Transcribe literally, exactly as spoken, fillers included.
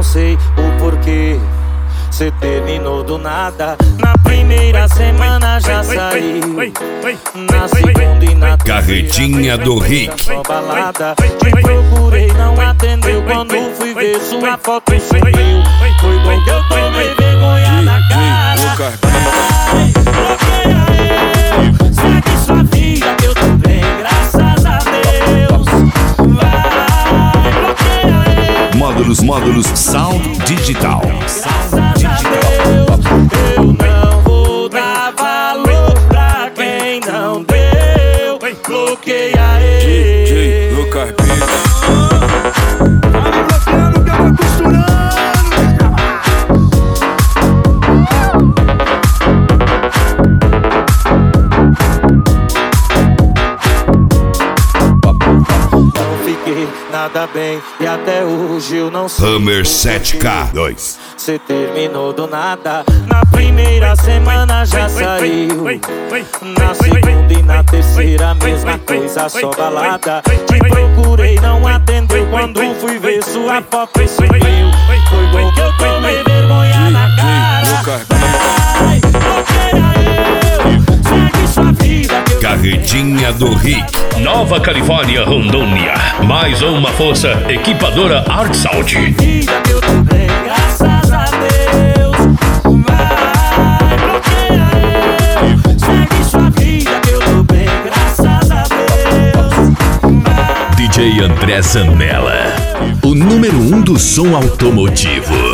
sei o porquê cê terminou do nada. Na primeira semana já saiu, na segunda e na Carretinha do Rick. só balada. Te procurei, não atendeu. Quando fui ver sua foto sumiu. Foi bom que eu tomei vergonha na cara. Vai, bloqueia eu, segue sua vida que eu tô bem, graças a Deus. Vai, bloqueia eu. Módulos, módulos, Sound Digital. Graças a Deus, eu não vou dar valor pra quem não deu. Bloqueia ele. D J Lucas Beats. Vai me bloqueando que eu vou costurando. Não fiquei nada bem e até hoje eu não sei. Hammer sete K dois. Cê terminou do nada. Na primeira semana já saiu, na segunda e na terceira mesma coisa, só balada. Te procurei, não atendeu. Quando fui ver sua foto sumiu. Foi bom que eu tomei vergonha na cara. Vai, bloqueia eu, segue sua vida que eu Carretinha do Rick. Nova Califórnia, Rondônia. Mais uma força equipadora Art Sound. vida que eu tô bem, graças a Deus. Vai, bloqueia eu, segue sua vida que eu tô bem, graças a Deus. Vai. D J André Zanella, o número um do som automotivo.